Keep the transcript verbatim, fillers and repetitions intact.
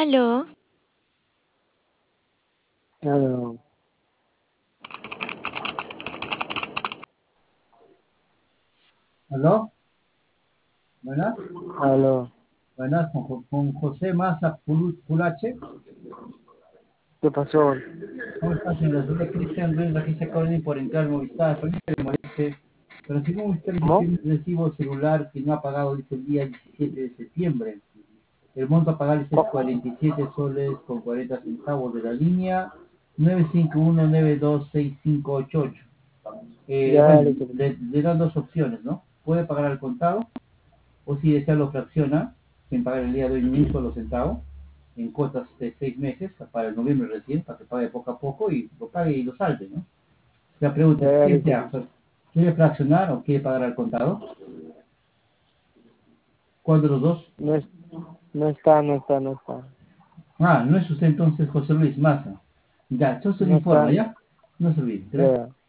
Aló, Aló, ¿Aló? Buenas. aló, Buenas, con, Jo- con José Massa Pulu- Pulache. ¿qué pasó? ¿Cómo estás, señor? Soy Cristian Ruiz, aquí se acaba por entrar Movistar. Perdón que le moleste, pero según usted dice, ¿Cómo? tiene un recibo celular que no ha pagado desde el día diecisiete de septiembre. El monto a pagar es ¿Cómo? cuarenta y siete soles con cuarenta centavos de la línea nueve cinco uno nueve dos seis cinco ocho ocho. Eh, Ya, bueno, listo. le, le dan dos opciones, ¿no? Puede pagar al contado o si desea lo fracciona sin pagar el día de hoy ni un solo centavo en cuotas de seis meses para el noviembre recién, para que pague poco a poco y lo pague y lo salve, ¿no? La pregunta es, Ya, ¿qué listo. desea? ¿Quiere fraccionar o quiere pagar al contado? ¿Cuál de los dos? No, es, no está, no está, no está. Ah, no es usted entonces José Luis Massa. Ya, yo se lo No está, informa, no. ¿ya? No se olvide. Gracias. Ya.